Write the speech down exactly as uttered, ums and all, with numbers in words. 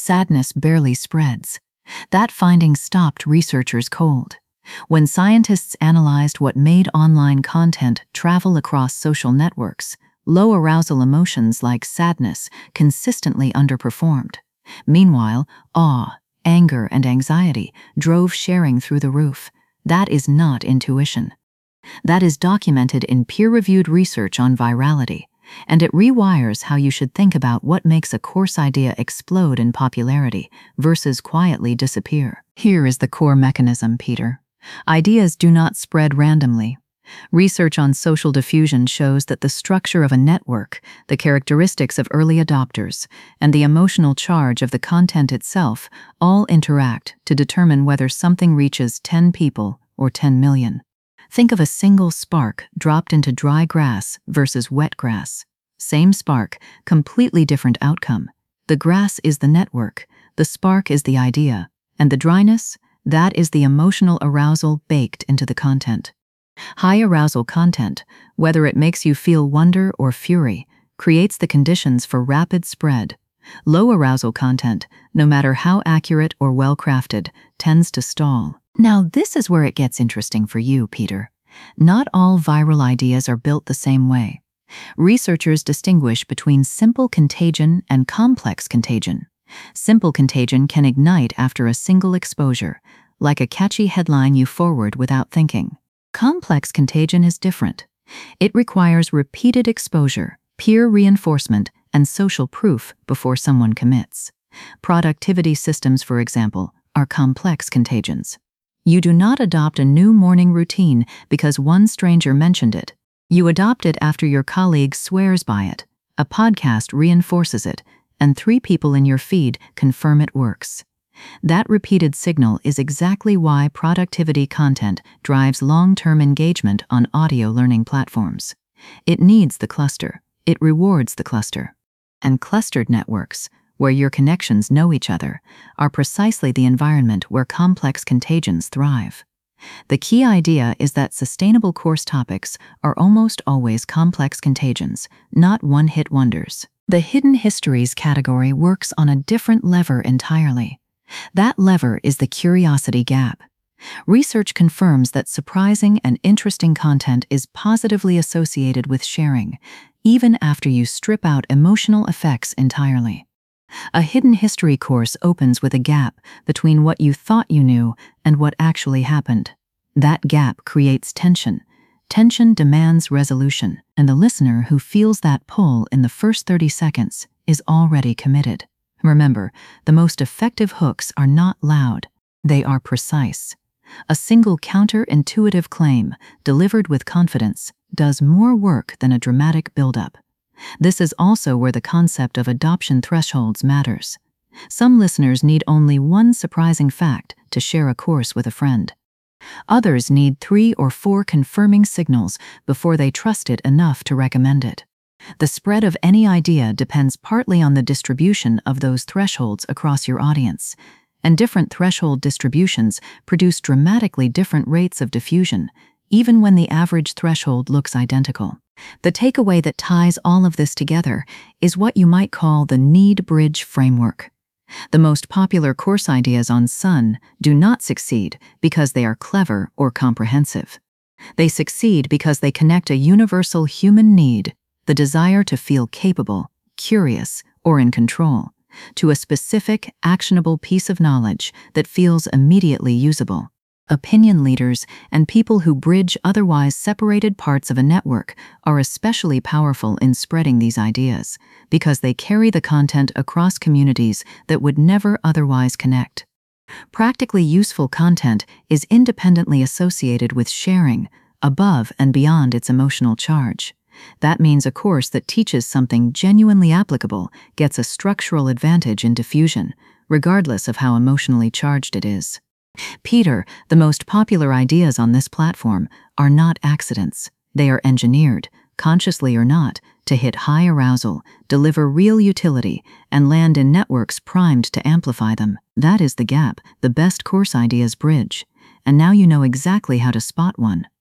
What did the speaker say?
sadness barely spreads. That finding stopped researchers cold. When scientists analyzed what made online content travel across social networks, low arousal emotions like sadness consistently underperformed. Meanwhile, awe, anger, and anxiety drove sharing through the roof. That is not intuition. That is documented in peer-reviewed research on virality, and it rewires how you should think about what makes a course idea explode in popularity versus quietly disappear. Here is the core mechanism, Peter. Ideas do not spread randomly. Research on social diffusion shows that the structure of a network, the characteristics of early adopters, and the emotional charge of the content itself all interact to determine whether something reaches ten people or ten million. Think of a single spark dropped into dry grass versus wet grass. Same spark, completely different outcome. The grass is the network, the spark is the idea, and the dryness, that is the emotional arousal baked into the content. High arousal content, whether it makes you feel wonder or fury, creates the conditions for rapid spread. Low arousal content, no matter how accurate or well-crafted, tends to stall. Now, this is where it gets interesting for you, Peter. Not all viral ideas are built the same way. Researchers distinguish between simple contagion and complex contagion. Simple contagion can ignite after a single exposure, like a catchy headline you forward without thinking. Complex contagion is different. It requires repeated exposure, peer reinforcement, and social proof before someone commits. Productivity systems, for example, are complex contagions. You do not adopt a new morning routine because one stranger mentioned it. You adopt it after your colleague swears by it, a podcast reinforces it, and three people in your feed confirm it works. That repeated signal is exactly why productivity content drives long-term engagement on audio learning platforms. It needs the cluster. It rewards the cluster. And clustered networks, where your connections know each other, are precisely the environment where complex contagions thrive. The key idea is that sustainable course topics are almost always complex contagions, not one-hit wonders. The hidden histories category works on a different lever entirely. That lever is the curiosity gap. Research confirms that surprising and interesting content is positively associated with sharing, even after you strip out emotional effects entirely. A hidden history course opens with a gap between what you thought you knew and what actually happened. That gap creates tension. Tension demands resolution, and the listener who feels that pull in the first thirty seconds is already committed. Remember, the most effective hooks are not loud. They are precise. A single counterintuitive claim, delivered with confidence, does more work than a dramatic buildup. This is also where the concept of adoption thresholds matters. Some listeners need only one surprising fact to share a course with a friend. Others need three or four confirming signals before they trust it enough to recommend it. The spread of any idea depends partly on the distribution of those thresholds across your audience, and different threshold distributions produce dramatically different rates of diffusion, even when the average threshold looks identical. The takeaway that ties all of this together is what you might call the need bridge framework. The most popular course ideas on Sun do not succeed because they are clever or comprehensive. They succeed because they connect a universal human need, the desire to feel capable, curious, or in control, to a specific, actionable piece of knowledge that feels immediately usable. Opinion leaders and people who bridge otherwise separated parts of a network are especially powerful in spreading these ideas because they carry the content across communities that would never otherwise connect. Practically useful content is independently associated with sharing, above and beyond its emotional charge. That means a course that teaches something genuinely applicable gets a structural advantage in diffusion, regardless of how emotionally charged it is. Peter, the most popular ideas on this platform are not accidents. They are engineered, consciously or not, to hit high arousal, deliver real utility, and land in networks primed to amplify them. That is the gap the best course ideas bridge. And now you know exactly how to spot one.